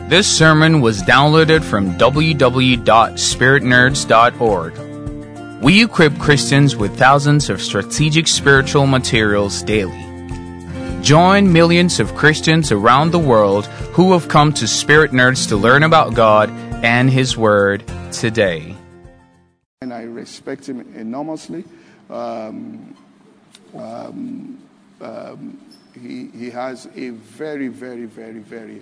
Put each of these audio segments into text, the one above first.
This sermon was downloaded from www.spiritnerds.org. We equip Christians with thousands of strategic spiritual materials daily. Join millions of Christians around the world who have come to Spirit Nerds to learn about God and His Word today. And I respect him enormously. He has a very, very, very, very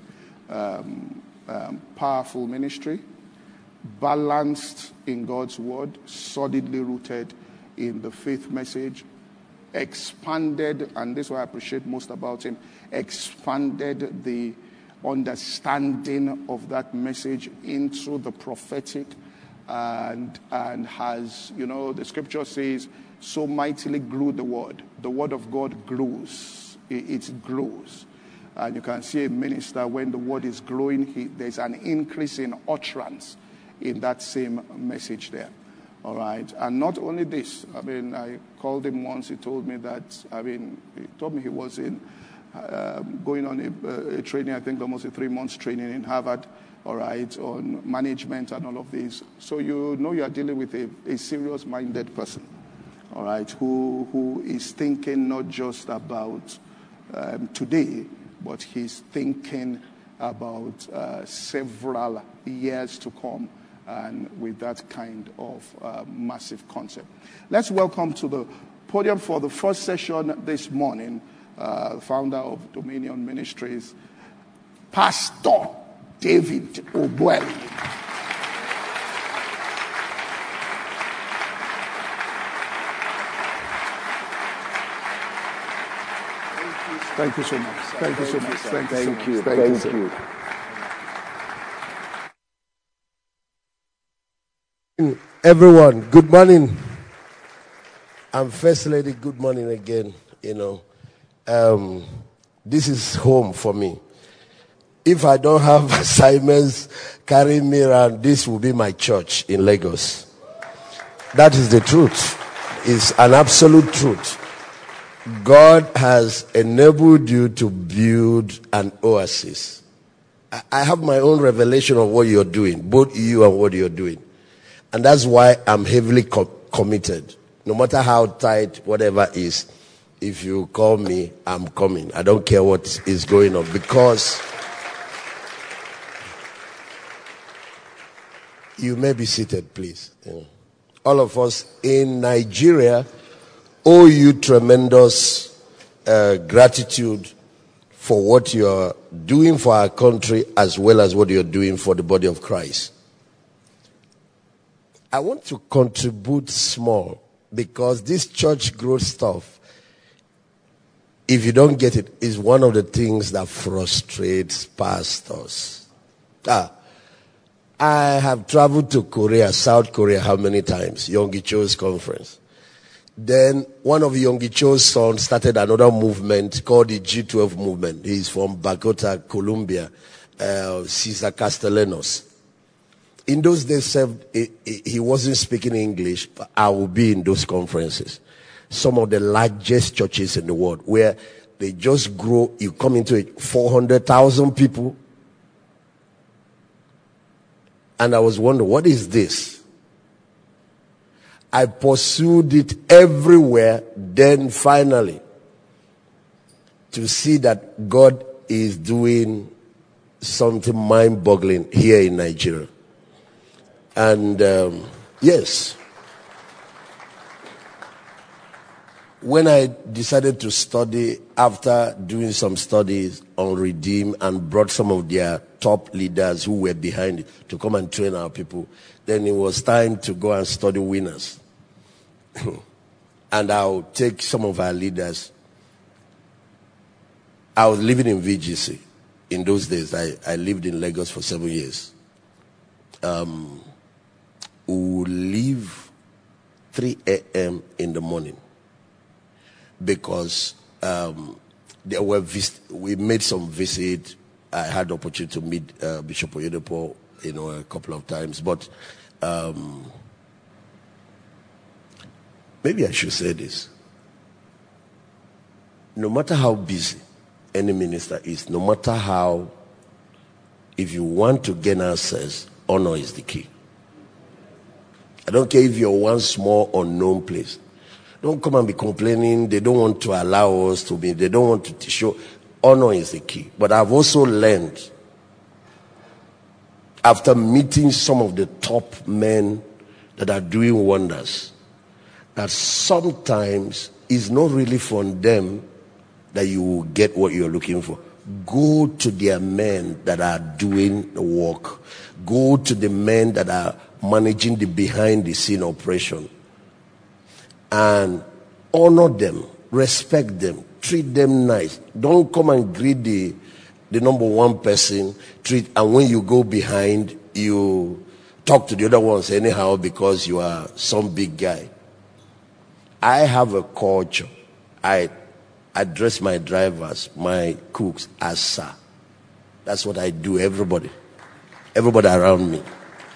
powerful ministry, balanced in God's word, solidly rooted in the faith message, expanded, and this is what I appreciate most about him, expanded the understanding of that message into the prophetic, and has, the scripture says, so mightily grew the word. The word of God grows. It grows. And you can see a minister, when the word is growing, there's an increase in utterance in that same message there. All right. And not only this, I called him once. He told me that, he told me he was in going on a training, I think almost a 3 months training in Harvard, all right, on management and all of this. So you are dealing with a serious-minded person, all right, who is thinking not just about today, but he's thinking about several years to come, and with that kind of massive concept. Let's welcome to the podium for the first session this morning, founder of Dominion Ministries, Pastor David Obueli. Thank you so much. Thank you so much. Thank you. Thank you. Everyone, good morning. And First Lady, good morning again. This is home for me. If I don't have assignments carrying me around, this will be my church in Lagos. That is the truth. It's an absolute truth. God has enabled you to build an oasis. I have my own revelation of what you're doing, both you and what you're doing. And that's why I'm heavily committed. No matter how tight whatever is, if you call me, I'm coming. I don't care what is going on, because you may be seated, please. All of us in Nigeria owe you tremendous gratitude for what you're doing for our country, as well as what you're doing for the body of Christ. I want to contribute small, because this church growth stuff, if you don't get it, is one of the things that frustrates pastors. I have traveled to Korea, South Korea, how many times? Yonggi Cho's conference. Then one of Yonggi Cho's sons started another movement called the G12 movement. He's from Bogota, Colombia, Cesar Castellanos. In those days, he wasn't speaking English, but I will be in those conferences. Some of the largest churches in the world, where they just grow, you come into it, 400,000 people. And I was wondering, what is this? I pursued it everywhere, then finally, to see that God is doing something mind-boggling here in Nigeria. And yes, when I decided to study, after doing some studies on Redeem, and brought some of their top leaders who were behind it to come and train our people, then it was time to go and study Winners. And I'll take some of our leaders. I was living in VGC in those days. I lived in Lagos for 7 years. We would leave 3 a.m. in the morning, because we made some visit. I had the opportunity to meet Bishop Oyedepo, a couple of times. But maybe I should say this. No matter how busy any minister is, no matter how If you want to gain access, honor is the key. I don't care if you're one small unknown place. Don't come and be complaining. They don't want to allow us to be. They don't want to show. Honor is the key. But I've also learned, after meeting some of the top men that are doing wonders, that sometimes it's not really from them that you will get what you're looking for. Go to their men that are doing the work. Go to the men that are managing the behind the scene operation. And honor them, respect them, treat them nice. Don't come and greet the number one person, and when you go behind, you talk to the other ones anyhow because you are some big guy. I have a culture. I address my drivers, my cooks as sir. That's what I do, everybody around me.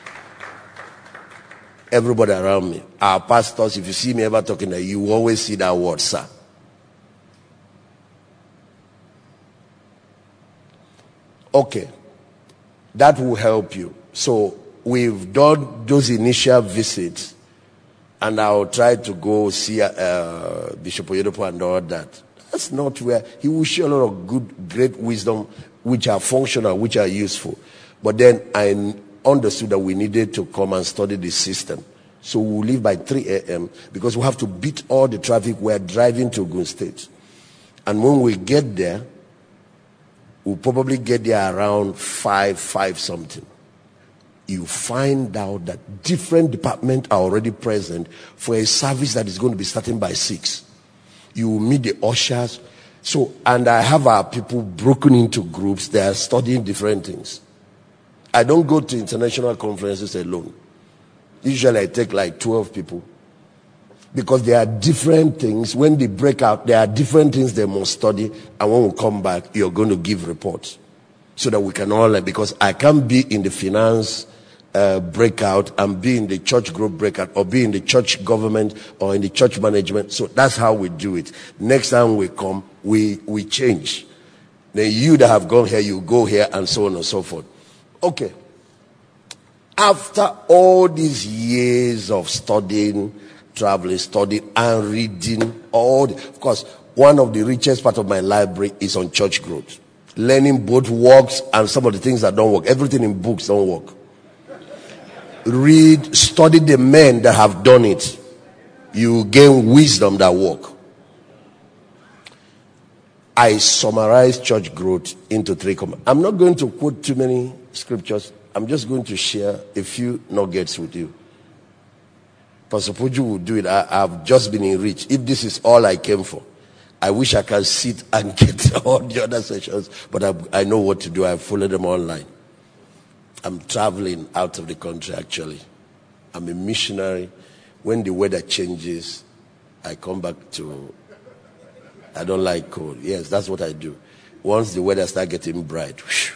Everybody around me. Our pastors, if you see me ever talking to you, always see that word, sir. Okay. That will help you. So we've done those initial visits, and I'll try to go see Bishop Oyedepo and all that. That's not where he will share a lot of good, great wisdom, which are functional, which are useful. But then I understood that we needed to come and study the system. So we'll leave by 3 a.m. because we have to beat all the traffic. We're driving to Ogun State. And when we get there, we'll probably get there around 5 something. You find out that different departments are already present for a service that is going to be starting by 6. You will meet the ushers. So, and I have our people broken into groups. They are studying different things. I don't go to international conferences alone. Usually I take like 12 people. Because there are different things. When they break out, there are different things they must study. And when we come back, you're going to give reports. So that we can all learn. Because I can't be in the finance breakout and be in the church group breakout, or be in the church government or in the church management. So that's how we do it. Next time we come, we change. Then you that have gone here, you go here, and so on and so forth. Okay. After all these years of studying, traveling, studying, and reading, of course, one of the richest part of my library is on church growth. Learning both works and some of the things that don't work. Everything in books don't work. Read, study the men that have done it. You gain wisdom that work. I summarize church growth into 3 comments. I'm not going to quote too many scriptures. I'm just going to share a few nuggets with you. Pastor Puju will do it. I've just been enriched. If this is all I came for, I wish I could sit and get all the other sessions, but I know what to do. I follow them online. I'm traveling out of the country, actually. I'm a missionary. When the weather changes, I come back to... I don't like cold. Yes, that's what I do. Once the weather starts getting bright, whoosh.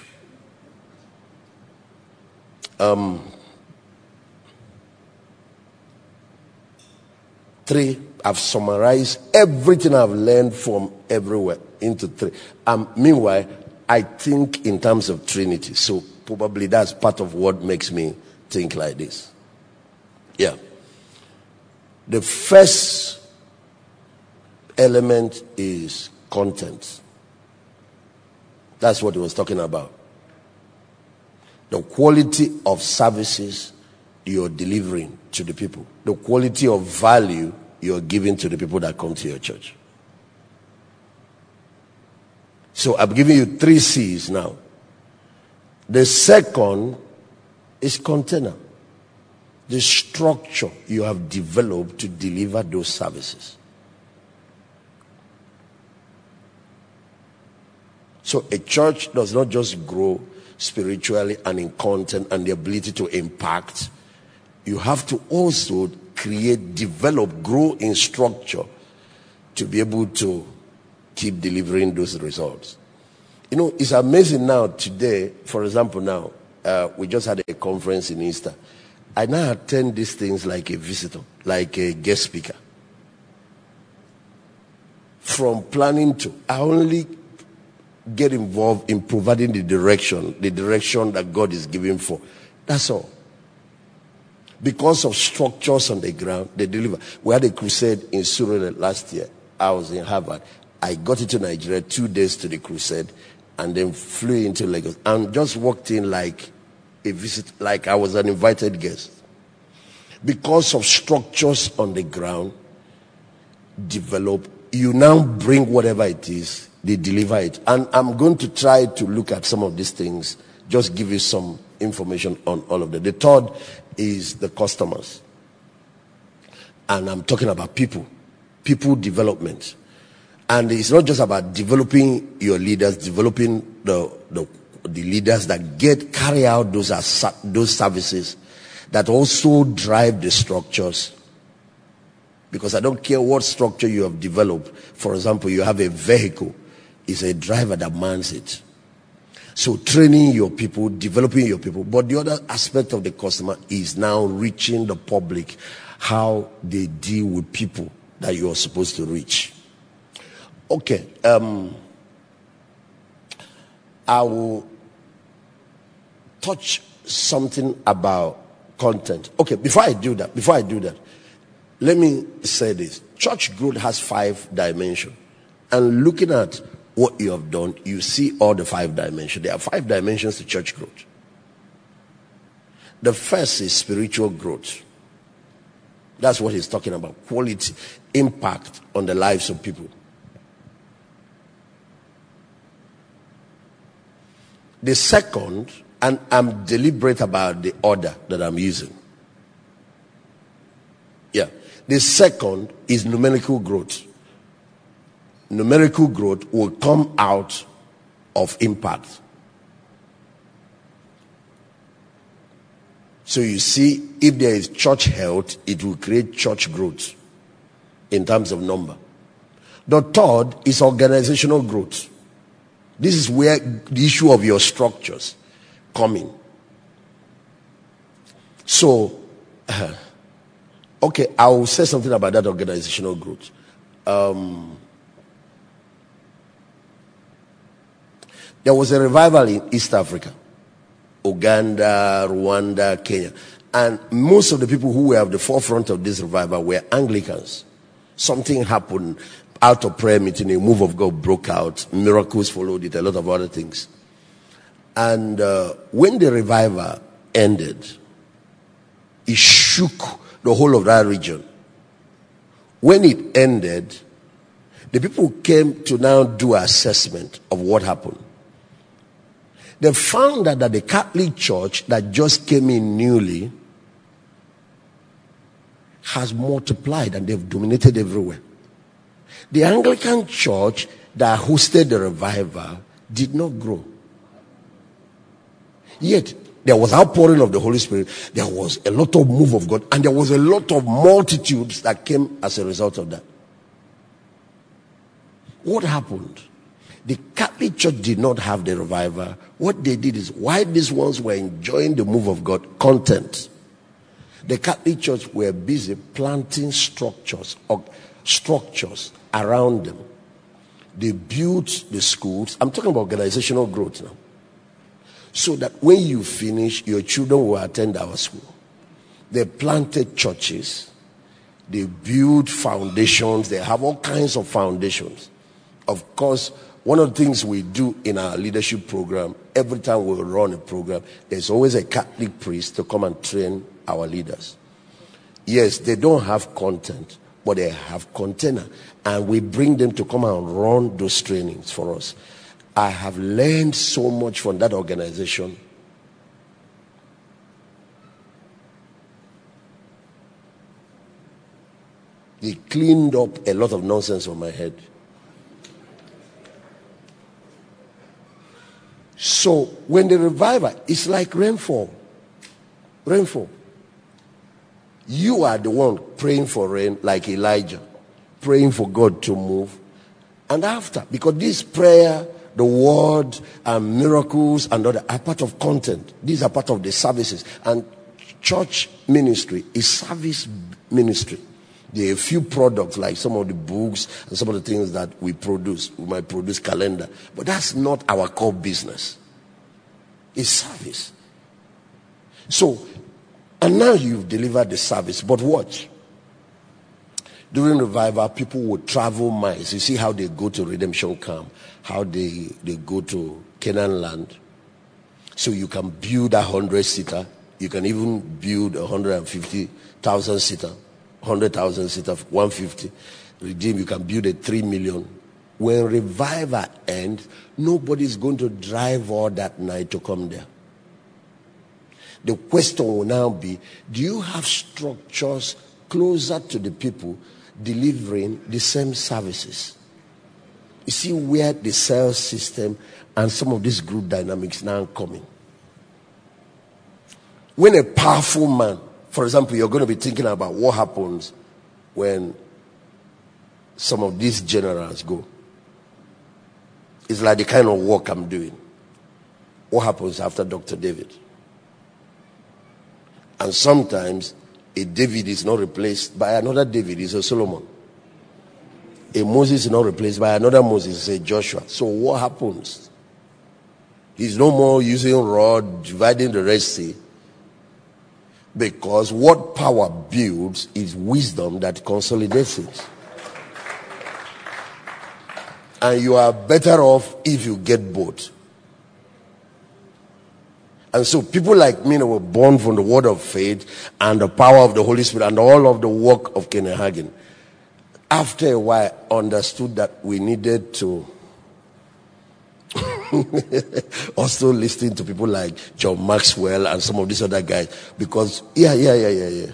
3, I've summarized everything I've learned from everywhere into 3. Meanwhile, I think in terms of Trinity. So probably that's part of what makes me think like this. Yeah. The first element is content. That's what he was talking about. The quality of services you're delivering to the people. The quality of value you're giving to the people that come to your church. So I'm giving you 3 C's now. The second is container. The structure you have developed to deliver those services. So a church does not just grow spiritually and in content and the ability to impact. You have to also create, develop, grow in structure to be able to keep delivering those results. You know, it's amazing now today, for example now, we just had a conference in Easter. I now attend these things like a visitor, like a guest speaker. From planning to, I only get involved in providing the direction that God is giving for. That's all. Because of structures on the ground, they deliver. We had a crusade in Surulere last year. I was in Harvard. I got into Nigeria 2 days to the crusade and then flew into Lagos and just walked in like a visit, like I was an invited guest. Because of structures on the ground develop, you now bring whatever it is, they deliver it. And I'm going to try to look at some of these things, just give you some information on all of them. The third is the customers. And I'm talking about people development. And it's not just about developing your leaders, developing the leaders that carry out those services, that also drive the structures. Because I don't care what structure you have developed. For example, you have a vehicle, it's a driver that mans it. So training your people, developing your people. But the other aspect of the customer is now reaching the public, how they deal with people that you are supposed to reach. Okay, I will touch something about content. Okay, before I do that, let me say this. Church growth has 5 dimensions. And looking at what you have done, you see all the 5 dimensions. There are 5 dimensions to church growth. The first is spiritual growth. That's what he's talking about. Quality, impact on the lives of people. The second, and I'm deliberate about the order that I'm using. Yeah. The second is numerical growth. Numerical growth will come out of impact. So you see, if there is church health, it will create church growth in terms of number. The third is organizational growth. This is where the issue of your structures come in. So, okay, I will say something about that organizational growth. There was a revival in East Africa, Uganda, Rwanda, Kenya. And most of the people who were at the forefront of this revival were Anglicans. Something happened out of prayer meeting, a move of God broke out, miracles followed it, a lot of other things. And when the revival ended, it shook the whole of that region. When it ended, the people came to now do assessment of what happened. They found that the Catholic Church that just came in newly has multiplied and they've dominated everywhere. The Anglican Church that hosted the revival did not grow. Yet, there was outpouring of the Holy Spirit. There was a lot of move of God. And there was a lot of multitudes that came as a result of that. What happened? The Catholic Church did not have the revival. What they did is, while these ones were enjoying the move of God, content, the Catholic Church were busy planting structures around them. They built the schools. I'm talking about organizational growth now. So that when you finish, your children will attend our school. They planted churches. They built foundations. They have all kinds of foundations. Of course, one of the things we do in our leadership program, every time we run a program, there's always a Catholic priest to come and train our leaders. Yes, they don't have content, but they have container. And we bring them to come and run those trainings for us. I have learned so much from that organization. They cleaned up a lot of nonsense on my head. So when the revival, it's like rainfall. Rainfall. You are the one praying for rain like Elijah, praying for God to move. And after, because this prayer, the word, and miracles and other are part of content. These are part of the services. And church ministry is service ministry. There are a few products like some of the books and some of the things that we produce. We might produce calendar, but that's not our core business. It's service. So, and now you've delivered the service, but watch. During revival, people would travel miles. You see how they go to Redemption Camp, how they go to Canaan land. So you can build 100-seater. You can even build 150,000-seater, 100,000-seater, 150. Redeem, you can build a 3 million. When revival ends, nobody's going to drive all that night to come there. The question will now be, do you have structures closer to the people delivering the same services? You see where the sales system and some of these group dynamics now coming. When a powerful man, for example, you're going to be thinking about what happens when some of these generals go. It's like the kind of work I'm doing. What happens after Dr. David? And sometimes a David is not replaced by another David, it's a Solomon. A Moses is not replaced by another Moses, it's a Joshua. So what happens? He's no more using rod, dividing the Red Sea. Because what power builds is wisdom that consolidates it. And you are better off if you get both. And so people like me were born from the word of faith and the power of the Holy Spirit and all of the work of Kenneth Hagin. After a while, I understood that we needed to also listen to people like John Maxwell and some of these other guys. Because, yeah.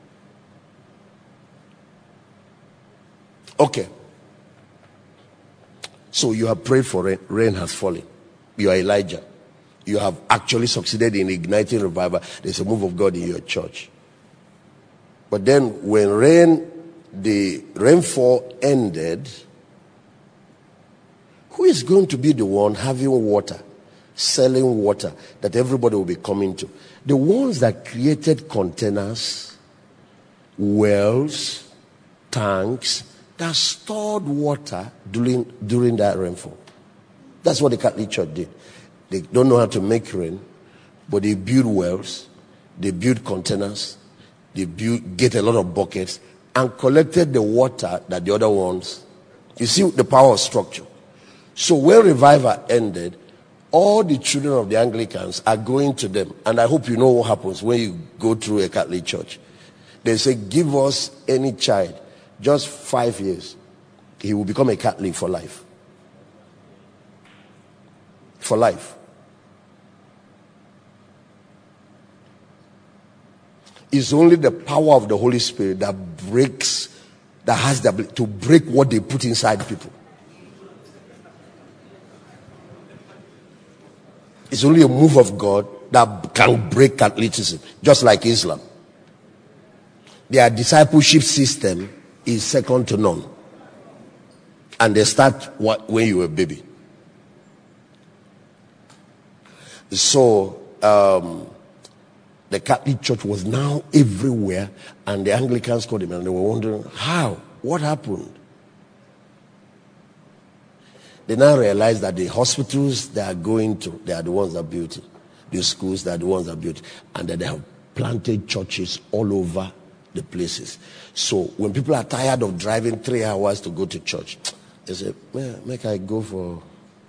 Okay. So you have prayed for rain. Rain has fallen. You are Elijah. You have actually succeeded in igniting revival. There's a move of God in your church. But then when the rainfall ended, who is going to be the one having water, selling water that everybody will be coming to? The ones that created containers, wells, tanks, that stored water during that rainfall. That's what the Catholic Church did. They don't know how to make rain, but they build wells, they build containers, they get a lot of buckets, and collected the water that the other ones. You see the power of structure. So when revival ended, all the children of the Anglicans are going to them. And I hope you know what happens when you go through a Catholic church. They say, give us any child, just 5 years. He will become a Catholic for life. For life. It's only the power of the Holy Spirit that has the ability to break what they put inside people. It's only a move of God that can break Catholicism, just like Islam. Their discipleship system is second to none. And they start when you were a baby. So, the Catholic Church was now everywhere, and the Anglicans called them, and they were wondering, how? What happened? They now realize that the hospitals they are going to, they are the ones that built it. The schools, they are the ones that built it. And that they have planted churches all over the places. So when people are tired of driving 3 hours to go to church, they say, well, make I go for...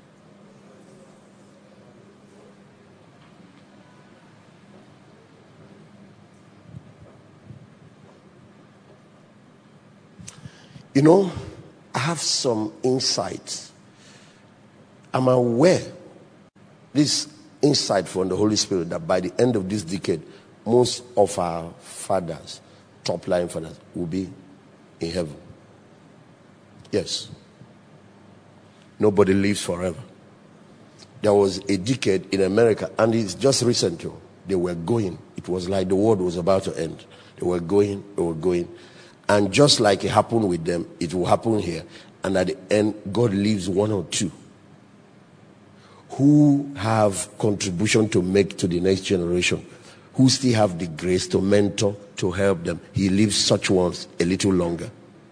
You know, I have some insights. I'm aware, this insight from the Holy Spirit, that by the end of this decade, most of our fathers, top line fathers, will be in heaven. Yes. Nobody lives forever. There was a decade in America, and it's just recent, they were going. It was like the world was about to end. They were going. And just like it happened with them, it will happen here. And at the end, God leaves one or two who have contribution to make to the next generation who still have the grace to mentor, to help them. He leaves such ones a little longer.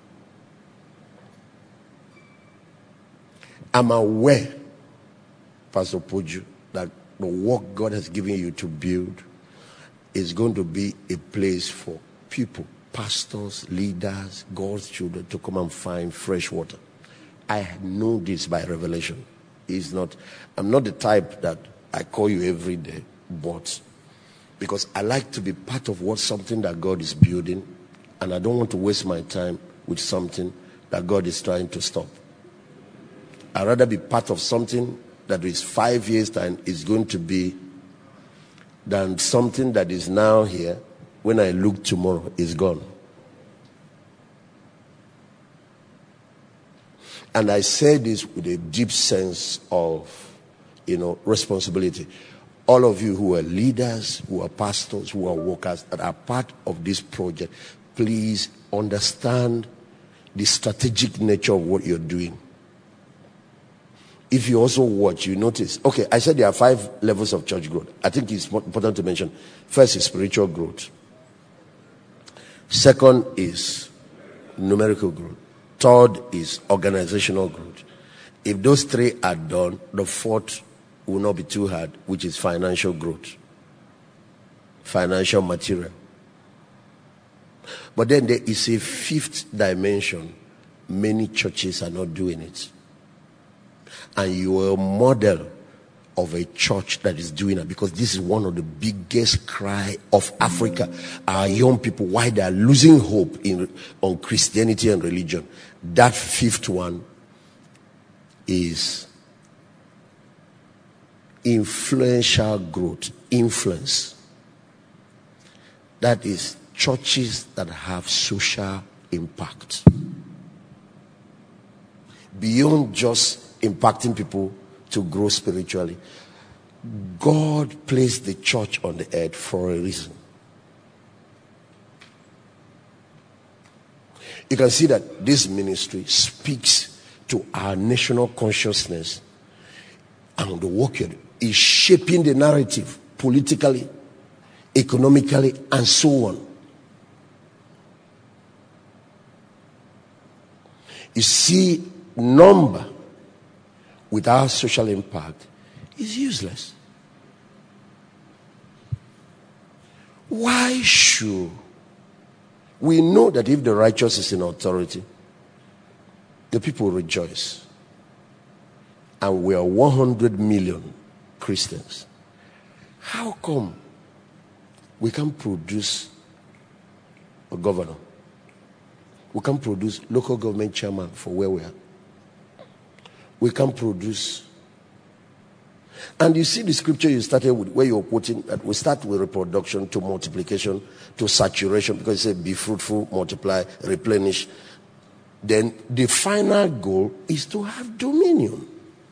I'm aware, Pastor Poju, that the work God has given you to build is going to be a place for people, pastors, leaders, God's children to come and find fresh water. I know this by revelation. I'm not the type that I call you every day, but because I like to be part of something that God is building, and I don't want to waste my time with something that God is trying to stop. I'd rather be part of something that is 5 years time is going to be than something that is now here. When I look tomorrow, is gone. And I say this with a deep sense of, responsibility. All of you who are leaders, who are pastors, who are workers that are part of this project, please understand the strategic nature of what you're doing. If you also watch, you notice, okay, I said there are 5 levels of church growth. I think it's important to mention. First is spiritual growth. Second is numerical growth. Third is organizational growth. If those 3 are done, the 4th will not be too hard, which is financial growth. Financial material. But then there is a 5th dimension. Many churches are not doing it. And you are a model of a church that is doing it, because this is one of the biggest cry of Africa. Our young people, why they are losing hope on Christianity and religion. That 5th one is influential growth, influence. That is churches that have social impact. Beyond just impacting people to grow spiritually, God placed the church on the earth for a reason. You can see that this ministry speaks to our national consciousness, and the work is shaping the narrative politically, economically, and so on. You see, number without social impact is useless. Why should we know that if the righteous is in authority, the people rejoice? And we are 100 million Christians. How come we can produce a governor? We can produce local government chairman for where we are. We can produce. And you see the scripture you started with, where you're quoting that we start with reproduction to multiplication to saturation, because it says be fruitful, multiply, replenish. Then the final goal is to have dominion.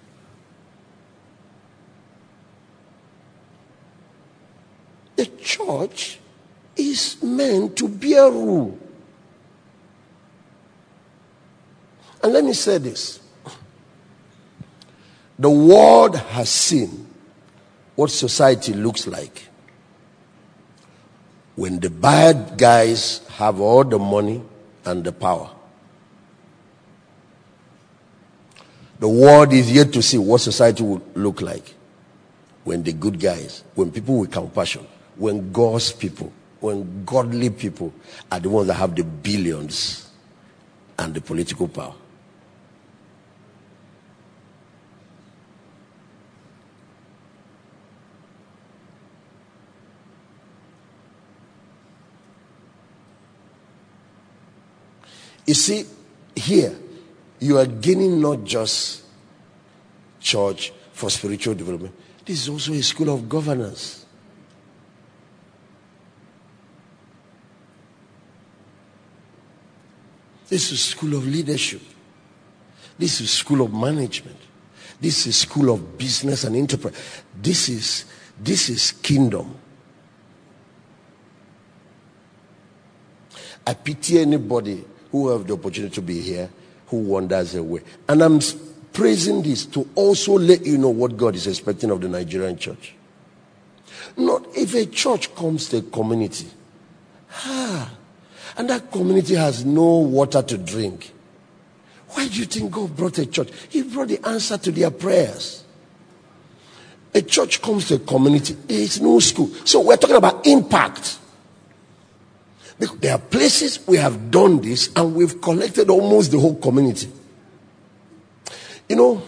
The church is meant to bear rule. And let me say this. The world has seen what society looks like when the bad guys have all the money and the power. The world is yet to see what society will look like when the good guys, when people with compassion, when God's people, when godly people are the ones that have the billions and the political power. You see, here, you are gaining not just church for spiritual development. This is also a school of governance. This is a school of leadership. This is a school of management. This is a school of business and enterprise. This is kingdom. I pity anybody who have the opportunity to be here, who wanders away. And I'm praising this to also let you know what God is expecting of the Nigerian church. Not if a church comes to a community, and that community has no water to drink. Why do you think God brought a church? He brought the answer to their prayers. A church comes to a community, there is no school. So we're talking about impact. Because there are places we have done this and we've collected almost the whole community. You know,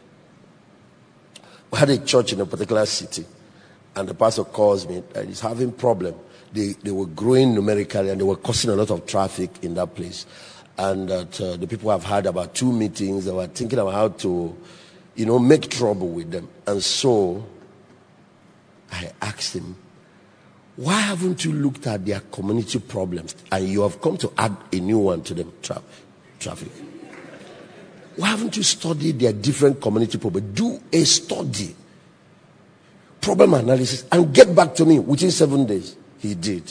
we had a church in a particular city, and the pastor calls me and he's having problem. They were growing numerically and they were causing a lot of traffic in that place. And that the people have had about 2 meetings. They were thinking about how to, make trouble with them. And so I asked him, why haven't you looked at their community problems? And you have come to add a new one to them, traffic. Why haven't you studied their different community problems? Do a study, problem analysis, and get back to me within 7 days. He did.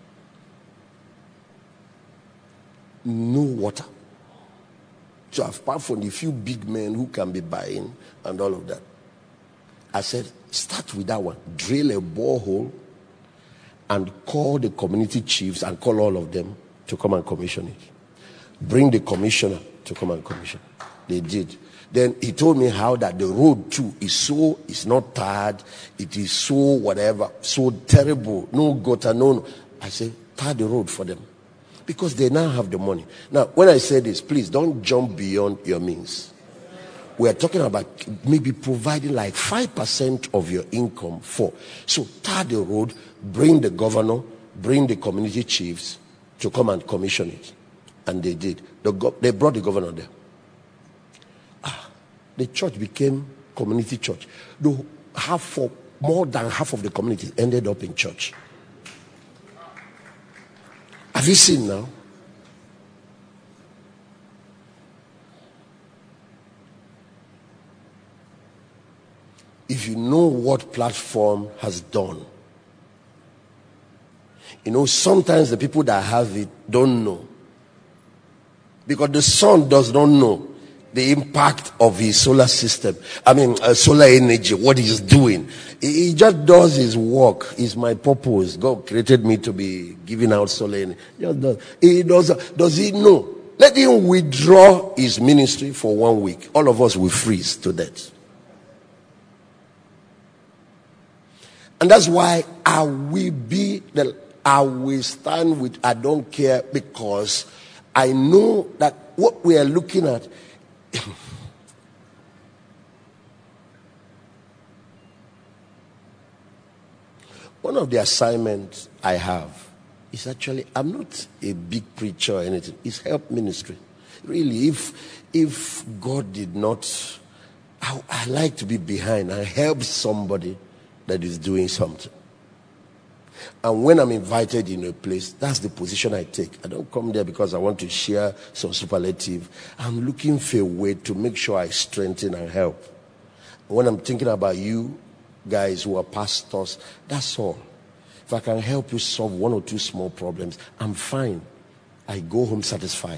No water. So apart from the few big men who can be buying and all of that, I said, start with that one. Drill a borehole and call the community chiefs and call all of them to come and commission it. Bring the commissioner to come and commission it. They did. Then he told me how that the road too is not tarred. It is so terrible. No gutter, no. I said, tar the road for them. Because they now have the money. Now, when I say this, please don't jump beyond your means. We are talking about maybe providing like 5% of your income for. So tar the road, bring the governor, bring the community chiefs to come and commission it. And they did. They brought the governor there. The church became community church. More than half of the community ended up in church. Have you seen now? If you know what platform has done, sometimes the people that have it don't know. Because the son does not know the impact of his solar system. Solar energy, what he's doing. He just does his work. It's my purpose. God created me to be giving out solar energy. Does he know? Let him withdraw his ministry for 1 week. All of us will freeze to death. And that's why I will stand with I don't care, because I know that what we are looking at one of the assignments I have is actually, I'm not a big preacher or anything. It's help ministry. Really, if God did not, I like to be behind and help somebody that is doing something. And when I'm invited in a place, that's the position I take. I don't come there because I want to share some superlative. I'm looking for a way to make sure I strengthen and help. When I'm thinking about you guys who are pastors, that's all. If I can help you solve 1 or 2 small problems, I'm fine. I go home satisfied.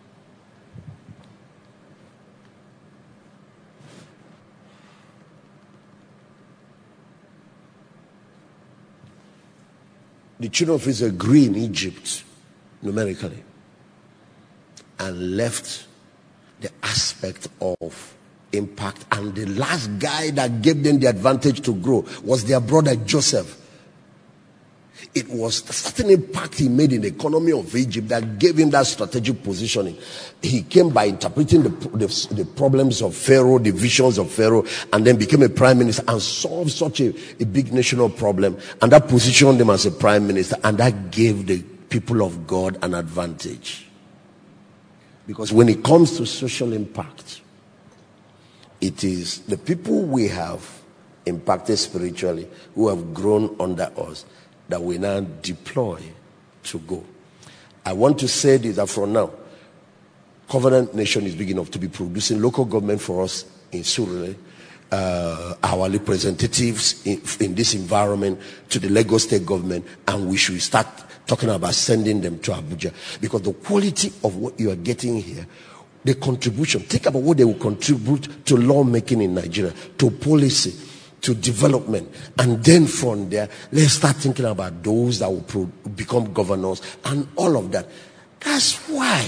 The children of Israel grew in Egypt numerically and left the aspect of impact. And the last guy that gave them the advantage to grow was their brother Joseph. It was a certain impact he made in the economy of Egypt that gave him that strategic positioning. He came by interpreting the problems of Pharaoh, the visions of Pharaoh, and then became a prime minister and solved such a big national problem. And that positioned him as a prime minister, and that gave the people of God an advantage. Because when it comes to social impact, it is the people we have impacted spiritually, who have grown under us, that we now deploy to go. I want to say this, that from now, Covenant Nation is big enough to be producing local government for us in Surulere, our representatives in this environment to the Lagos state government, and we should start talking about sending them to Abuja, because the quality of what you are getting here, the contribution, think about what they will contribute to lawmaking in Nigeria, to policy, to development. And then from there, let's start thinking about those that will become governors and all of that. That's why.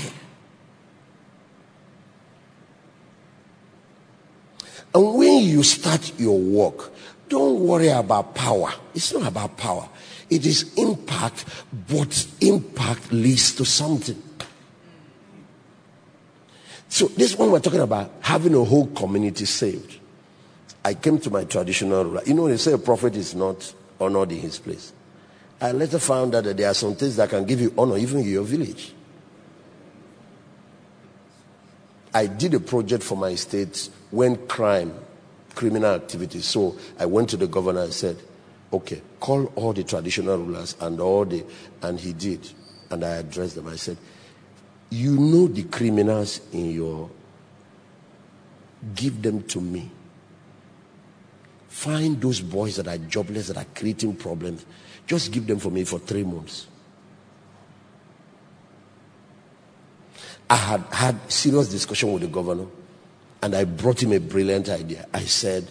And when you start your work, don't worry about power. It's not about power. It is impact, but impact leads to something. So this one we're talking about having a whole community saved. I came to my traditional ruler. You know, they say a prophet is not honored in his place. I later found out that there are some things that can give you honor even in your village. I did a project for my state when criminal activity. So I went to the governor and said, okay, call all the traditional rulers and he did. And I addressed them. I said, you know the criminals give them to me. Find those boys that are jobless, that are creating problems. Just give them for me for 3 months. I had serious discussion with the governor, and I brought him a brilliant idea. I said,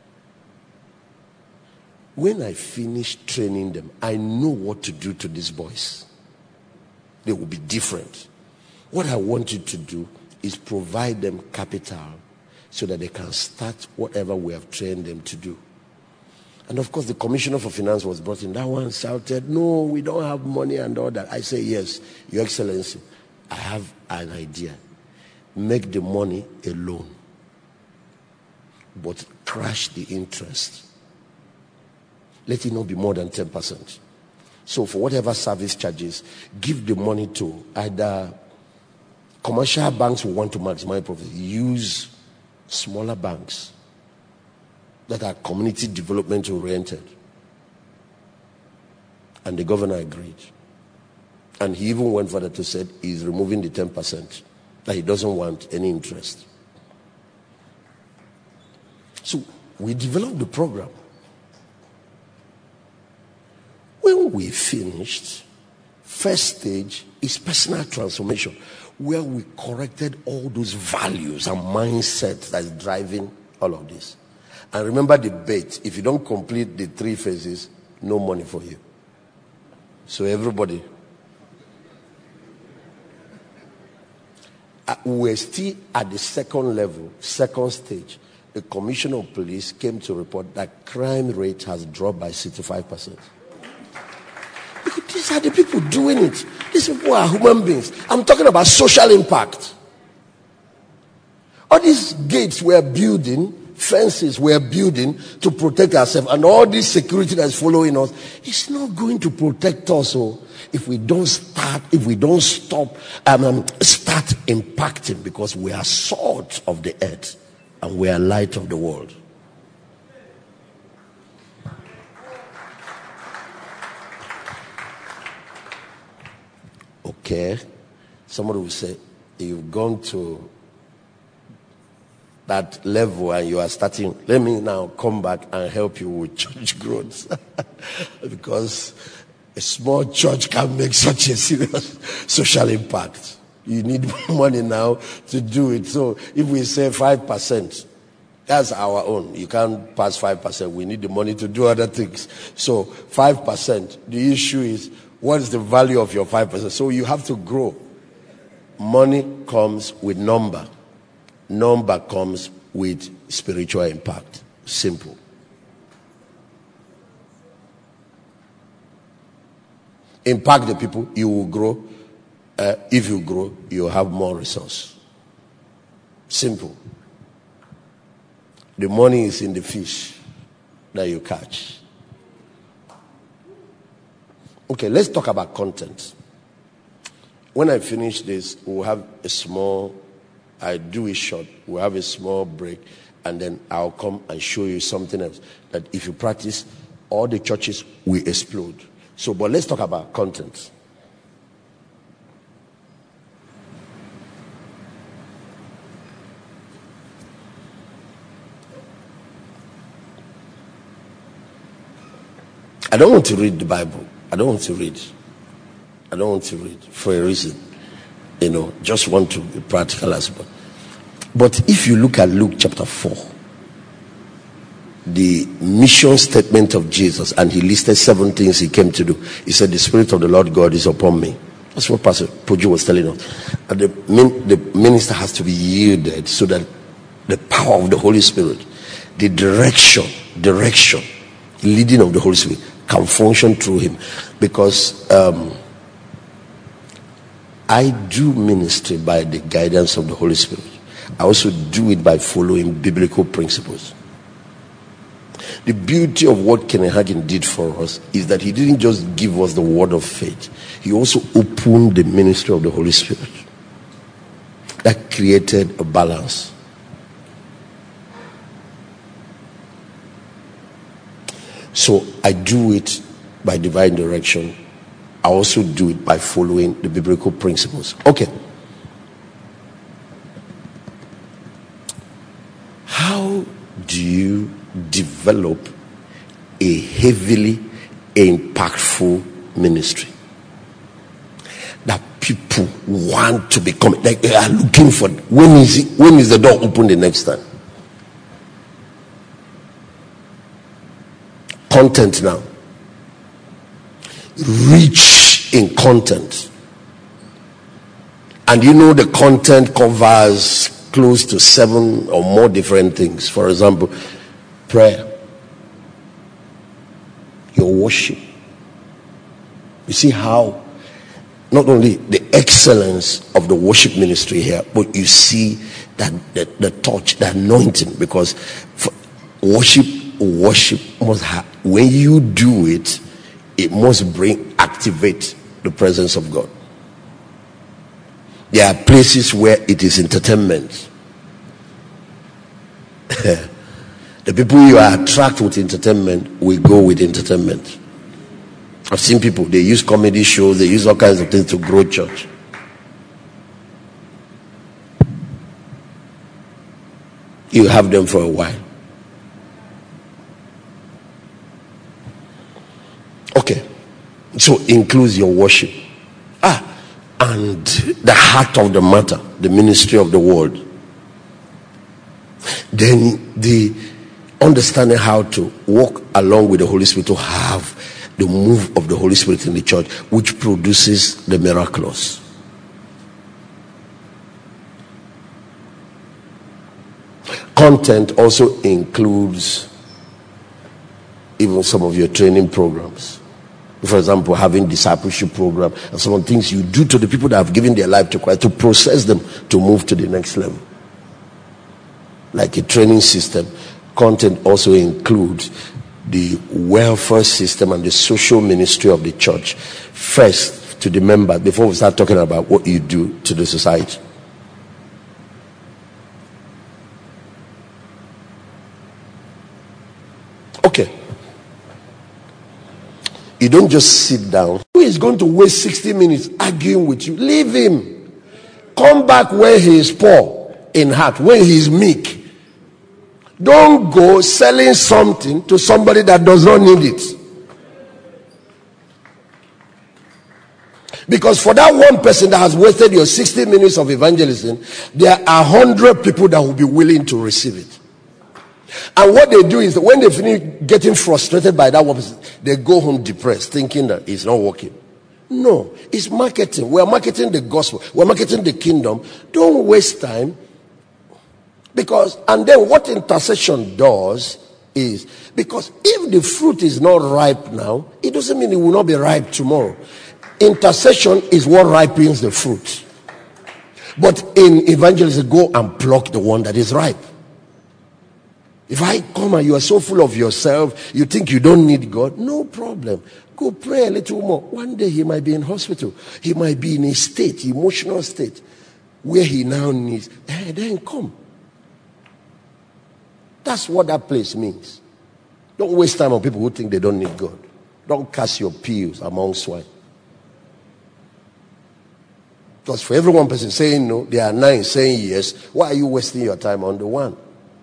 when I finish training them, I know what to do to these boys. They will be different. What I want you to do is provide them capital so that they can start whatever we have trained them to do. And of course, the Commissioner for Finance was brought in. That one shouted, no, we don't have money and all that. I say, yes, Your Excellency, I have an idea. Make the money a loan, but crash the interest. Let it not be more than 10%. So for whatever service charges, give the money to either commercial banks who want to maximize profit. Use smaller banks that are community development oriented. And the governor agreed. And he even went further to say he's removing the 10%, that he doesn't want any interest. So we developed the program. When we finished, first stage is personal transformation, where we corrected all those values and mindsets that's driving all of this. And remember the bet, if you don't complete the 3 phases, no money for you. So everybody, we're still at the second level, second stage. The Commissioner of Police came to report that crime rate has dropped by 65%. Because these are the people doing it. These people are human beings. I'm talking about social impact. All these gates we're building, fences we're building to protect ourselves, and all this security that's following us, it's not going to protect us. So if we don't stop, start impacting, because we are salt of the earth and we are light of the world. Okay, somebody will say, you've gone to that level and you are starting, let me now come back and help you with church growth. Because a small church can make such a serious social impact. You need money now to do it. So if we say 5%, that's our own. You can't pass 5%. We need the money to do other things. So 5%. The issue is, what is the value of your 5%? So you have to grow. Money comes with number. Number comes with spiritual impact. Simple. Impact the people, you will grow. If you grow, you will have more resource. Simple. The money is in the fish that you catch. Okay, let's talk about content. When I finish this, we'll have I do it short. We'll have a small break, and then I'll come and show you something else that if you practice, all the churches will explode. So, but let's talk about content. I don't want to read the Bible. I don't want to read for a reason. Just want to be practical as well. But if you look at Luke chapter 4, the mission statement of Jesus, and he listed 7 things he came to do. He said, the Spirit of the Lord God is upon me. That's what Pastor Poju was telling us. And the minister has to be yielded so that the power of the Holy Spirit, the direction, leading of the Holy Spirit can function through him. Because I do ministry by the guidance of the Holy Spirit. I also do it by following biblical principles. The beauty of what Kenneth Hagin did for us is that he didn't just give us the word of faith. He also opened the ministry of the Holy Spirit. That created a balance. So I do it by divine direction. I also do it by following the biblical principles. Okay. How do you develop a heavily impactful ministry that people want to become, like they are looking for? When is the door open the next time? Content now. Rich in content. And you know the content covers close to 7 or more different things. For example, prayer, your worship. You see how not only the excellence of the worship ministry here, but you see that the touch, the anointing, because worship must have, when you do it, it must activate the presence of God. There are places where it is entertainment. The people you attract with entertainment will go with entertainment. I've seen people, they use comedy shows, they use all kinds of things to grow church. You have them for a while. Okay. So includes your worship. And the heart of the matter, the ministry of the word. Then the understanding how to walk along with the Holy Spirit, to have the move of the Holy Spirit in the church, which produces the miraculous. Content also includes even some of your training programs. For example, having discipleship program and some of the things you do to the people that have given their life to Christ, to process them to move to the next level. Like a training system. Content also includes the welfare system and the social ministry of the church. First, to the members, before we start talking about what you do to the society. Okay. You don't just sit down. Who is going to waste 60 minutes arguing with you? Leave him. Come back where he is poor in heart, where he is meek. Don't go selling something to somebody that does not need it. Because for that one person that has wasted your 60 minutes of evangelism, there are 100 people that will be willing to receive it. And what they do is that when they finish getting frustrated by that one person, they go home depressed, thinking that it's not working. No, it's marketing. We are marketing the gospel. We're marketing the kingdom. Don't waste time. And then what intercession does is, because if the fruit is not ripe now, it doesn't mean it will not be ripe tomorrow. Intercession is what ripens the fruit. But in evangelism, go and pluck the one that is ripe. If I come and you are so full of yourself, you think you don't need God, no problem. Go pray a little more. One day he might be in hospital. He might be in a state, emotional state, where he now needs. Then come. That's what that place means. Don't waste time on people who think they don't need God. Don't cast your pews among swine. Because for every one person saying no, there are 9 saying yes. Why are you wasting your time on the one?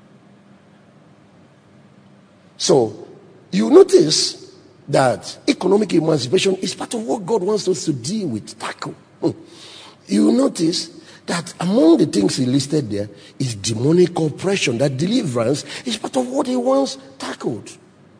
So, you notice that economic emancipation is part of what God wants us to deal with, tackle. You notice that among the things he listed there is demonic oppression, that deliverance is part of what he once tackled.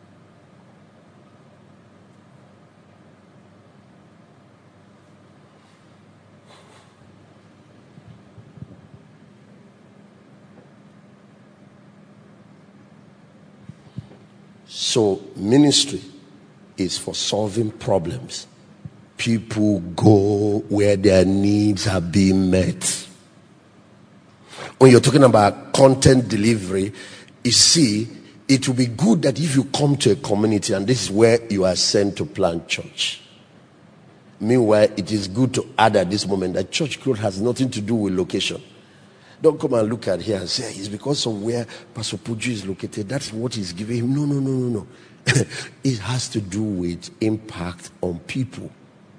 So ministry is for solving problems. People go where their needs are being met. When you're talking about content delivery, you see, it will be good that if you come to a community and this is where you are sent to plant church. Meanwhile, it is good to add at this moment that church growth has nothing to do with location. Don't come and look at here and say, it's because of where Pastor Puju is located. That's what he's giving him. No. It has to do with impact on people.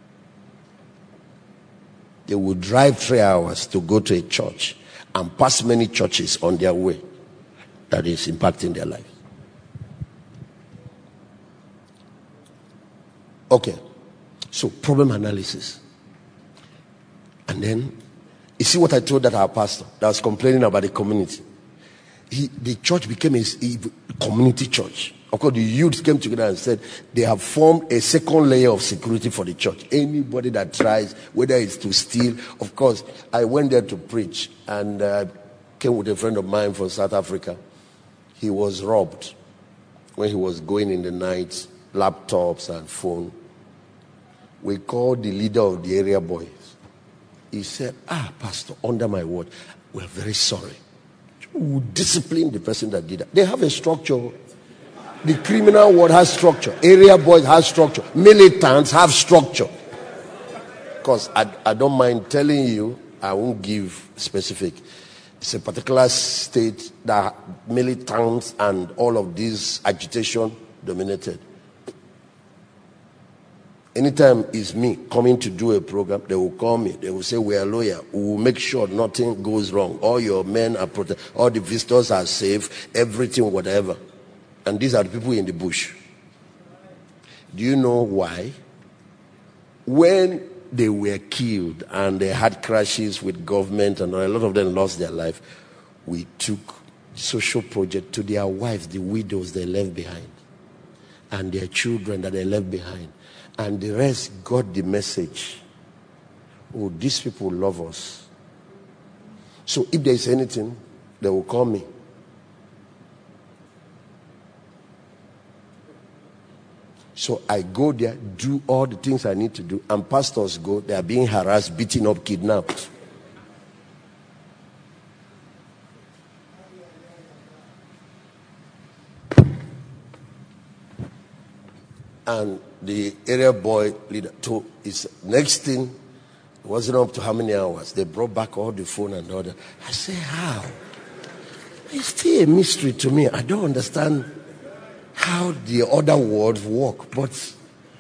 They will drive 3 hours to go to a church and pass many churches on their way that is impacting their life. Okay. So problem analysis. And then, you see what I told that our pastor that was complaining about the community. The church became a community church. Of course, the youths came together and said they have formed a second layer of security for the church. Anybody that tries, whether it's to steal. Of course, I went there to preach and came with a friend of mine from South Africa. He was robbed when he was going in the night, laptops and phone. We called the leader of the area boys. He said, Pastor, under my word, we're very sorry. We discipline the person that did that. They have a structure. The criminal world has structure. Area boys have structure. Militants have structure. Because I don't mind telling you, I won't give specific. It's a particular state that militants and all of this agitation dominated. Anytime it's me coming to do a program, they will call me. They will say, we are lawyer. We will make sure nothing goes wrong. All your men are protected. All the visitors are safe. Everything, whatever. And these are the people in the bush. Do you know why? When they were killed and they had crashes with government and a lot of them lost their life, we took social project to their wives, the widows they left behind, and their children that they left behind. And the rest got the message. Oh, these people love us. So if there is anything, they will call me. So I go there, do all the things I need to do. And pastors go, they are being harassed, beaten up, kidnapped. And the area boy leader told his next thing, it wasn't up to how many hours. They brought back all the phone and all that. I say, how? It's still a mystery to me. I don't understand how the other worlds work. But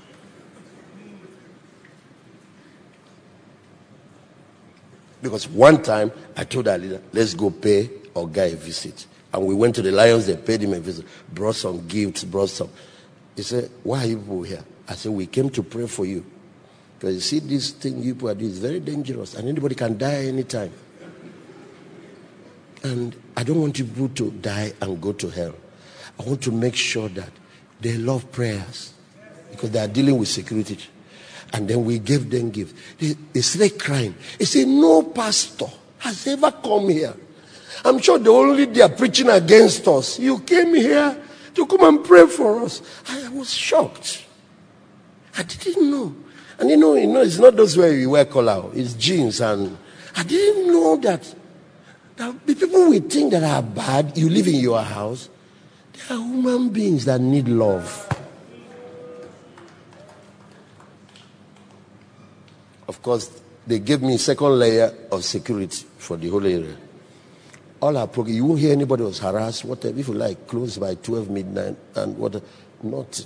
because one time I told our leader, let's go pay Oga a visit. And we went to the Lions, they paid him a visit, brought some gifts, brought some. He said, why are you people here? I said, we came to pray for you. Because you see, this thing you people are doing is very dangerous and anybody can die anytime. And I don't want people to die and go to hell. I want to make sure that they love prayers because they are dealing with security. And then we gave them gifts. They started crying. They said, no pastor has ever come here. I'm sure they are preaching against us. You came here to come and pray for us. I was shocked. I didn't know. And you know, it's not those where you wear collar. It's jeans. And I didn't know that the people we think that are bad, you live in your house, they are human beings that need love. Of course, they gave me a second layer of security for the whole area. All our program, you won't hear anybody was harassed, whatever. If you like, close by 12 midnight and whatever. Nothing.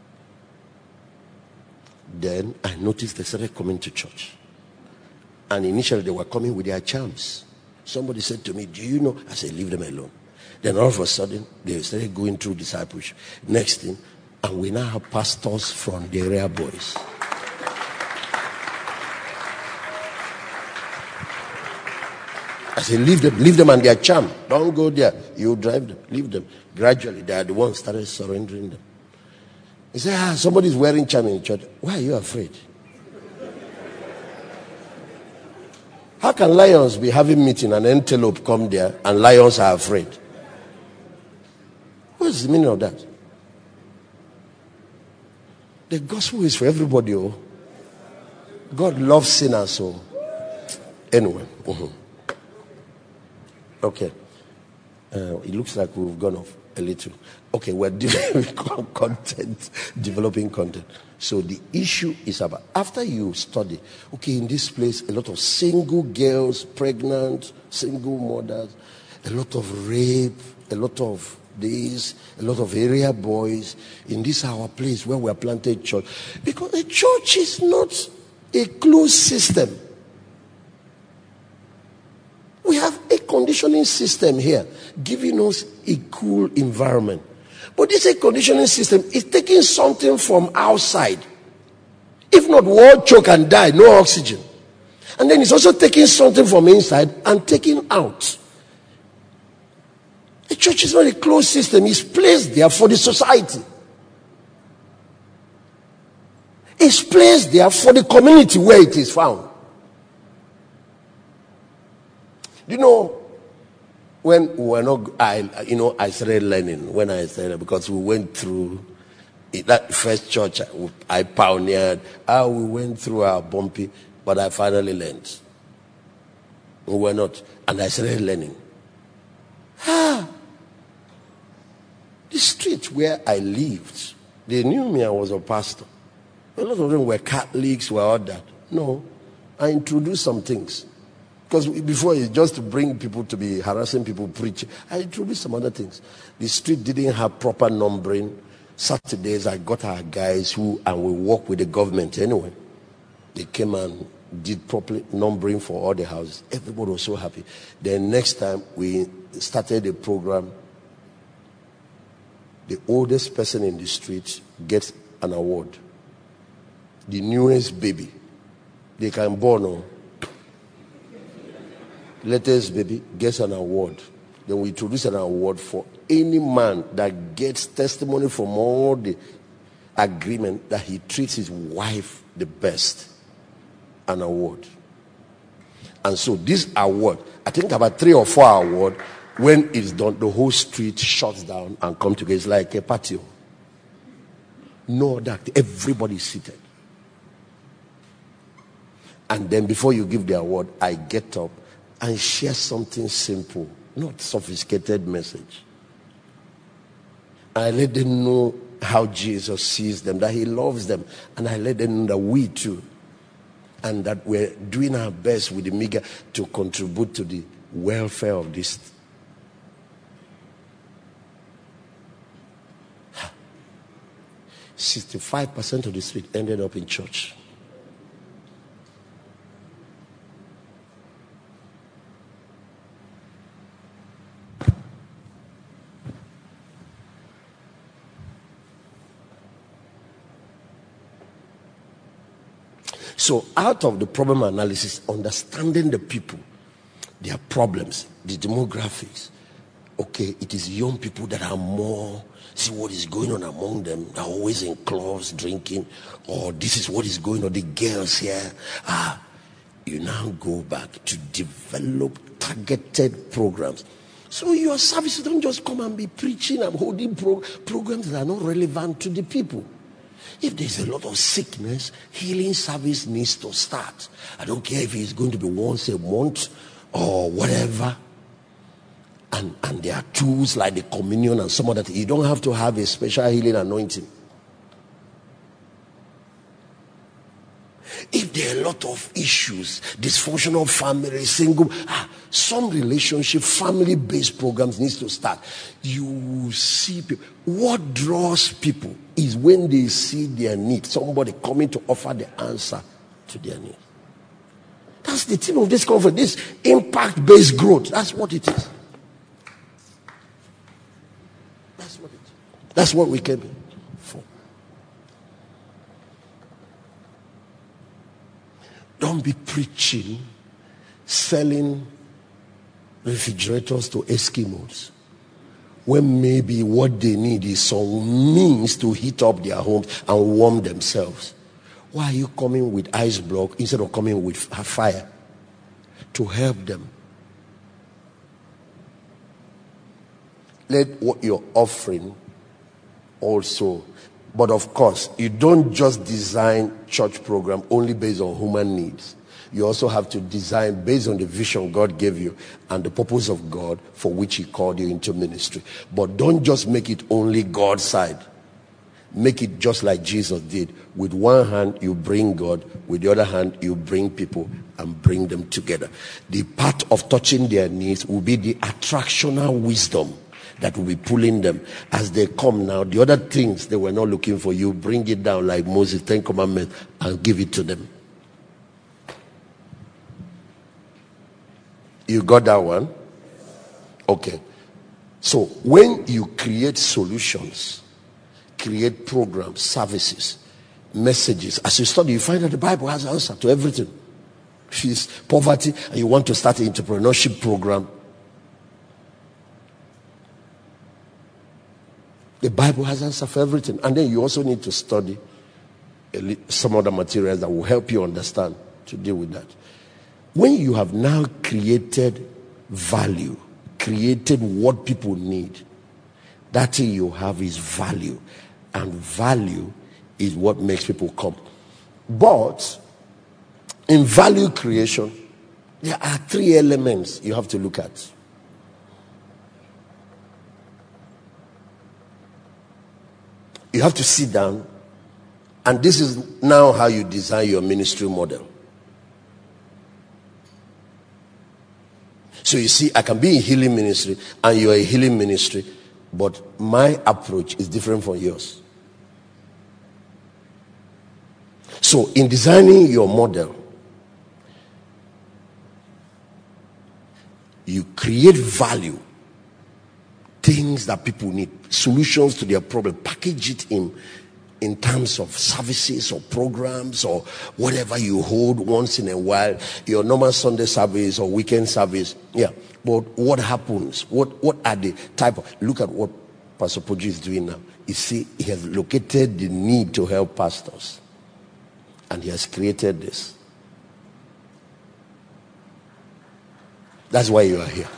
Then I noticed they started coming to church. And initially they were coming with their charms. Somebody said to me, do you know? I said, leave them alone. Then all of a sudden, they started going through discipleship. Next thing, and we now have pastors from the area boys. I say, leave them and their charm. Don't go there. You drive them, leave them. Gradually, they are the ones started surrendering them. He said, somebody's wearing charm in church. Why are you afraid? How can lions be having meeting and antelope come there and lions are afraid? What is the meaning of that? The gospel is for everybody. Oh. God loves sinners. So anyway. Okay. It looks like we've gone off a little. Okay, we're developing content. So the issue is about, after you study, okay, in this place, a lot of single girls, pregnant, single mothers, a lot of rape, a lot of this, a lot of area boys. In this our place where we are planted church. Because the church is not a closed system. We have a conditioning system here, giving us a cool environment. But this air conditioning system is taking something from outside. If not, we all choke and die, no oxygen. And then it's also taking something from inside and taking out. The church is not a closed system. It's placed there for the society. It's placed there for the community where it is found. You know, when we were not, I started learning when I started, because we went through that first church I pioneered. We went through our bumpy, but I finally learned. We were not, and I started learning. The street where I lived, they knew me. I was a pastor. A lot of them were Catholics, were all that. No, I introduced some things. Because before, it's just to bring people to be harassing people, preaching. I introduced some other things. The street didn't have proper numbering. Saturdays, I got our guys and we work with the government anyway. They came and did proper numbering for all the houses. Everybody was so happy. Then next time, we started a program. The oldest person in the street gets an award. The newest baby. They can born on. Latest baby gets an award. Then we introduce an award for any man that gets testimony from all the agreement that he treats his wife the best. An award. And so this award, I think about 3 or 4 awards, when it's done, the whole street shuts down and come together. It's like a patio. No, that everybody is seated. And then before you give the award, I get up and share something simple, not sophisticated message. I let them know how Jesus sees them, that he loves them. And I let them know that we too. And that we're doing our best with the meager to contribute to the welfare of this. 65% of the street ended up in church. So out of the problem analysis, understanding the people, their problems, the demographics. Okay, it is young people that are more, see what is going on among them. They're always in clubs drinking, or this is what is going on, the girls here. You now go back to develop targeted programs. So your services don't just come and be preaching and holding programs that are not relevant to the people. If there's a lot of sickness, healing service needs to start. I don't care if it's going to be once a month or whatever. And there are tools like the communion and some of that. You don't have to have a special healing anointing. If there are a lot of issues, dysfunctional family, single, some relationship, family-based programs needs to start. You see people. What draws people is when they see their need. Somebody coming to offer the answer to their need. That's the theme of this conference. This impact-based growth. That's what it is. That's what it is. That's what we came in for. Don't be preaching, selling refrigerators to Eskimos, when maybe what they need is some means to heat up their homes and warm themselves? Why are you coming with ice block instead of coming with fire to help them? Let what you're offering also, but of course, you don't just design church program only based on human needs. You also have to design based on the vision God gave you and the purpose of God for which He called you into ministry. But don't just make it only God's side. Make it just like Jesus did. With one hand, you bring God. With the other hand, you bring people and bring them together. The part of touching their needs will be the attractional wisdom that will be pulling them as they come now. The other things they were not looking for, you bring it down like Moses, 10 Commandments, and give it to them. You got that one? Okay. So when you create solutions, create programs, services, messages, as you study, you find that the Bible has an answer to everything. If it's poverty and you want to start an entrepreneurship program, the Bible has an answer for everything. And then you also need to study some other materials that will help you understand to deal with that. When you have now created value, created what people need, that thing you have is value. And value is what makes people come. But in value creation, there are 3 elements you have to look at. You have to sit down, and this is now how you design your ministry model. So you see, I can be in healing ministry and you're a healing ministry, but my approach is different from yours. So in designing your model, you create value, things that people need, solutions to their problem, package it in terms of services or programs or whatever you hold once in a while, your normal Sunday service or weekend service. Yeah. But what happens? What are the type of, look at what Pastor Poji is doing now. You see, he has located the need to help pastors. And he has created this. That's why you are here.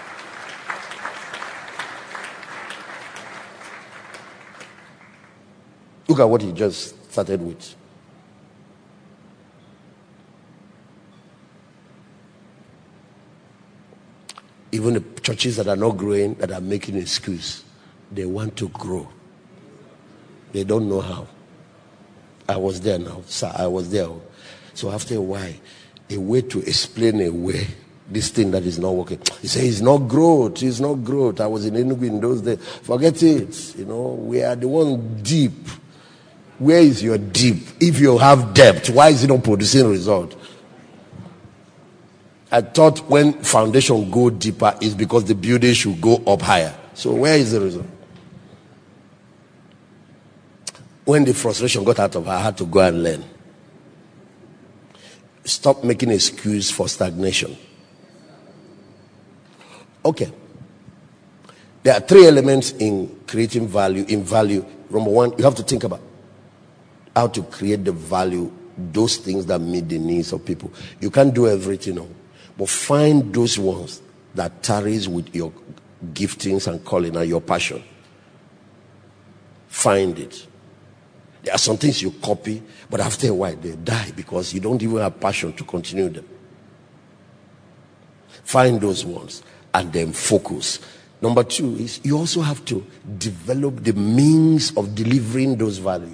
Look at what he just started with. Even the churches that are not growing, that are making an excuse, they want to grow. They don't know how. I was there now, sir. I was there. So after a while, a way to explain away this thing that is not working. He said, it's not growth. It's not growth. I was in Enugu in those days. Forget it. You know, we are the one deep. Where is your deep? If you have depth, why is it not producing result? I thought when foundation go deeper is because the building should go up higher. So where is the result? When the frustration got out of her, I had to go and learn. Stop making excuse for stagnation. Okay. There are 3 elements in creating value. In value, number 1, you have to think about how to create the value, those things that meet the needs of people. You can't do everything, but find those ones that tarries with your giftings and calling and your passion. Find it. There are some things you copy, but after a while they die because you don't even have passion to continue them. Find those ones and then focus. Number 2 is you also have to develop the means of delivering those values.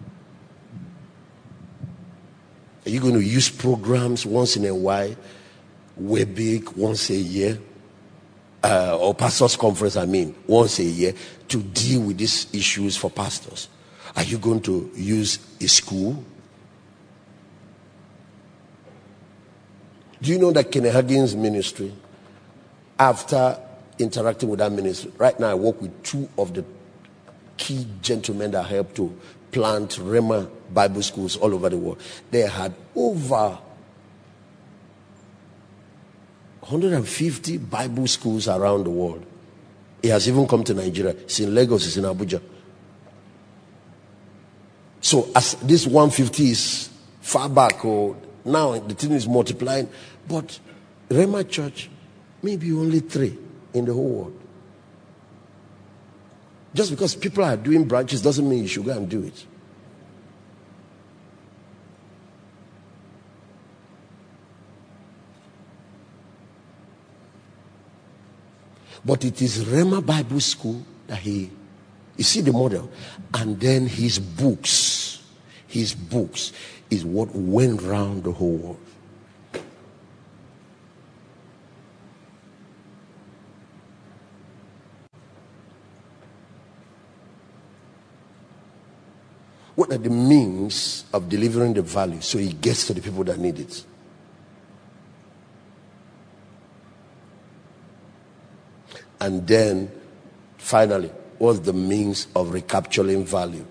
Are you going to use programs once in a while, Webic once a year, or pastors' conference, once a year, to deal with these issues for pastors? Are you going to use a school? Do you know that Kenny Hagin's ministry, after interacting with that ministry, right now I work with 2 of the key gentlemen that helped to plant Rhema Bible schools all over the world. They had over 150 Bible schools around the world. It has even come to Nigeria. It's in Lagos, it's in Abuja. So as this 150 is far back, or now the thing is multiplying. But Rhema Church, maybe only 3 in the whole world. Just because people are doing branches doesn't mean you should go and do it. But it is Rhema Bible School that you see the model. And then his books is what went round the whole world. What are the means of delivering the value so it gets to the people that need it? And then, finally, what's the means of recapturing value?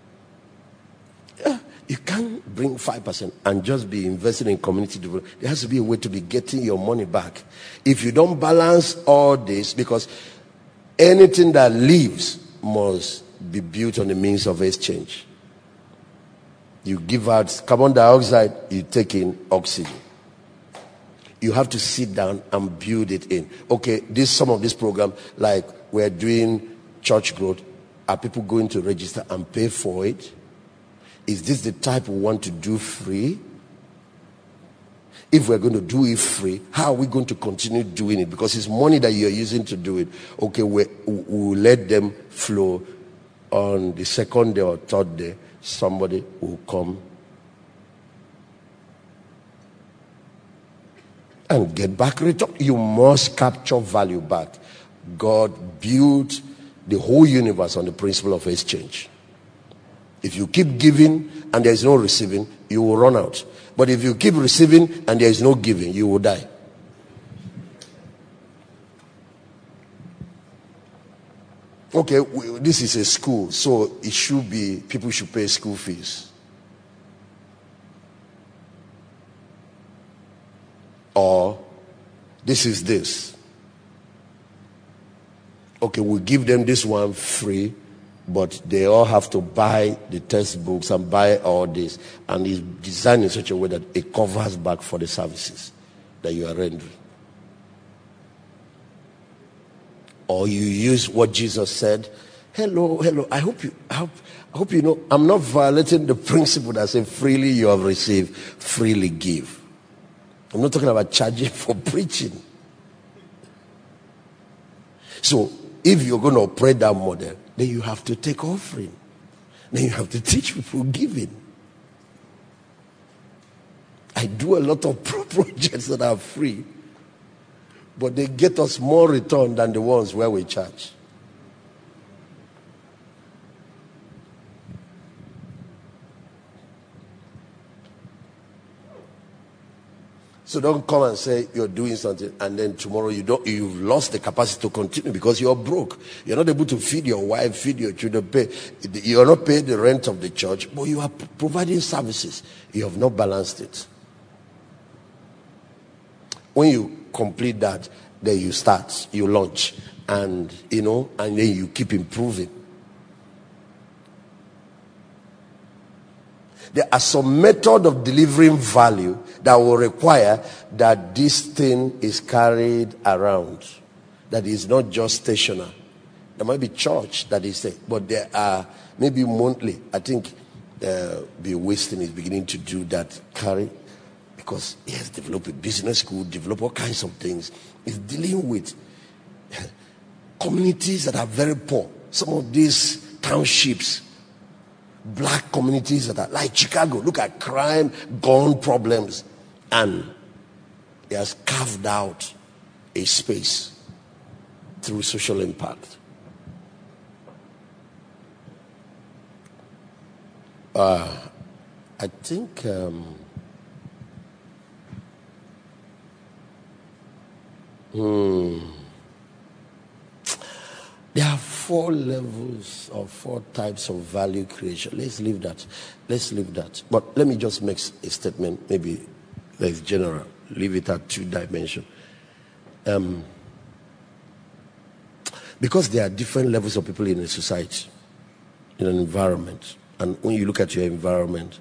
You can't bring 5% and just be investing in community development. There has to be a way to be getting your money back. If you don't balance all this, because anything that lives must be built on the means of exchange. You give out carbon dioxide, you take in oxygen. You have to sit down and build it in. Okay, some of this program, like we're doing church growth, are people going to register and pay for it? Is this the type we want to do free? If we're going to do it free, how are we going to continue doing it? Because it's money that you're using to do it. Okay, we'll let them flow. On the second day or third day, somebody will come and get back return. You must capture value back. God built the whole universe on the principle of exchange. If you keep giving and there is no receiving, you will run out. But if you keep receiving and there is no giving, you will die. Okay, this is a school, so it should be, people should pay school fees. Or, this is this. Okay, we'll give them this one free, but they all have to buy the textbooks and buy all this. And it's designed in such a way that it covers back for the services that you are rendering. Or you use what Jesus said. Hello. I hope you know, I'm not violating the principle that says freely you have received, freely give. I'm not talking about charging for preaching. So, if you're going to operate that model, then you have to take offering. Then you have to teach people giving. I do a lot of projects that are free, but they get us more return than the ones where we charge. So don't come and say you're doing something and then tomorrow you've lost the capacity to continue because you're broke. You're not able to feed your wife, feed your children, you're not paying the rent of the church, but you are providing services. You have not balanced it. When you complete that, then you start, you launch, and and then you keep improving. There are some method of delivering value that will require that this thing is carried around, that is not just stationary. There might be church that is there, but there are maybe monthly. I think the Weston is beginning to do that carry, because he has developed a business school, developed all kinds of things. He's dealing with communities that are very poor. Some of these townships, black communities that are like Chicago, look at crime, gun problems, and he has carved out a space through social impact. I think there are 4 levels or 4 types of value creation. Let's leave that. But let me just make a statement, maybe that's general. Leave it at 2 dimensions. Because there are different levels of people in a society, in an environment. And when you look at your environment,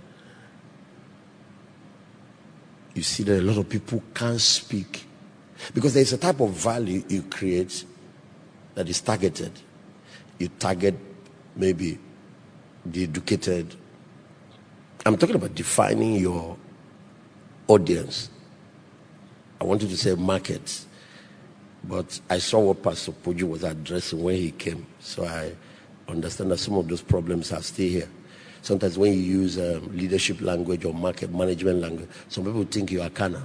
you see that a lot of people can't speak. Because there is a type of value you create that is targeted. You target maybe the educated. I'm talking about defining your audience. I wanted to say market, but I saw what Pastor Poju was addressing when he came. So I understand that some of those problems are still here. Sometimes when you use leadership language or market management language, some people think you are carnal.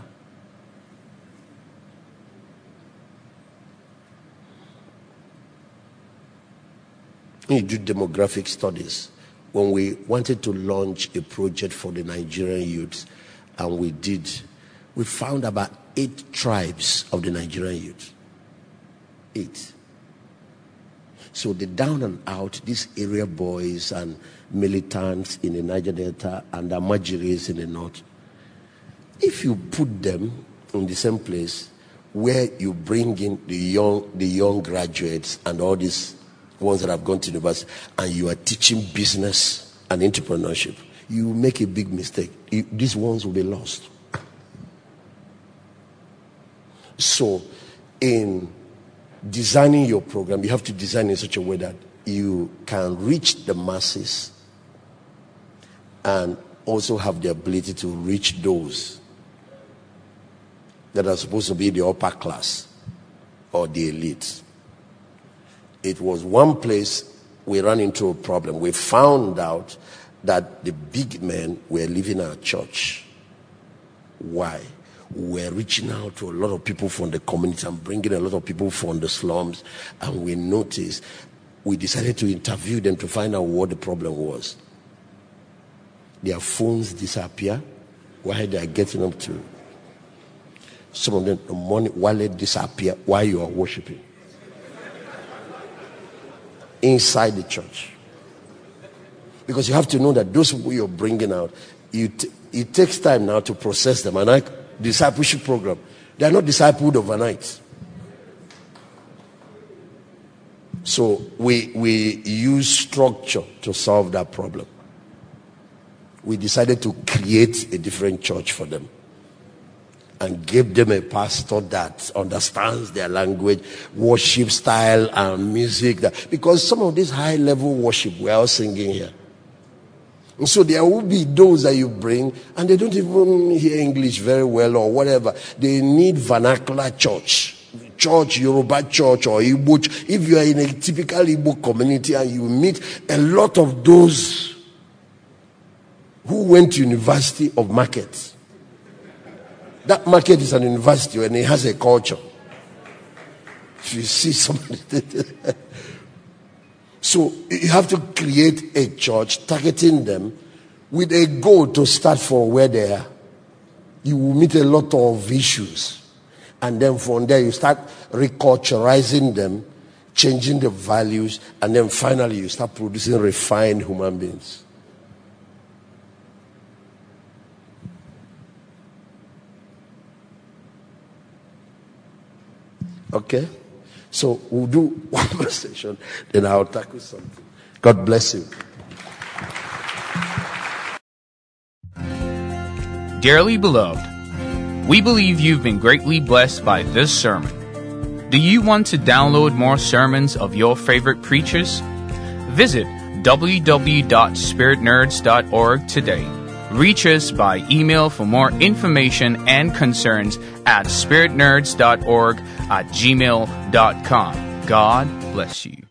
When you do demographic studies, when we wanted to launch a project for the Nigerian youth, and we found about 8 tribes of the Nigerian youth. 8. So the down and out, these area boys and militants in the Niger Delta and the Amajiris in the north, if you put them in the same place where you bring in the young graduates and all these ones that have gone to university, and you are teaching business and entrepreneurship, you make a big mistake. These ones will be lost. So in designing your program, you have to design in such a way that you can reach the masses and also have the ability to reach those that are supposed to be the upper class or the elite. It was one place we ran into a problem. We found out that the big men were leaving our church. Why? We're reaching out to a lot of people from the community and bringing a lot of people from the slums. And we noticed, we decided to interview them to find out what the problem was. Their phones disappear while they are getting up to. Some of them, the money wallet disappear while you are worshiping. Inside the church. Because you have to know that those people you're bringing out, it takes time now to process them. And discipleship program, they are not discipled overnight. So we use structure to solve that problem. We decided to create a different church for them and give them a pastor that understands their language, worship style and music. Because some of this high level worship we are all singing here. And so there will be those that you bring and they don't even hear English very well or whatever. They need vernacular church, Yoruba church or Igbo. If you are in a typical Igbo community and you meet a lot of those who went to University of Market. That market is an university and it has a culture. If you see somebody. So you have to create a church targeting them with a goal to start from where they are. You will meet a lot of issues. And then from there you start reculturalizing them, changing the values, and then finally you start producing refined human beings. Okay? So we'll do one more session, then I'll tackle something. God bless you. Dearly beloved, we believe you've been greatly blessed by this sermon. Do you want to download more sermons of your favorite preachers? Visit www.spiritnerds.org today. Reach us by email for more information and concerns at spiritnerds.org@gmail.com. God bless you.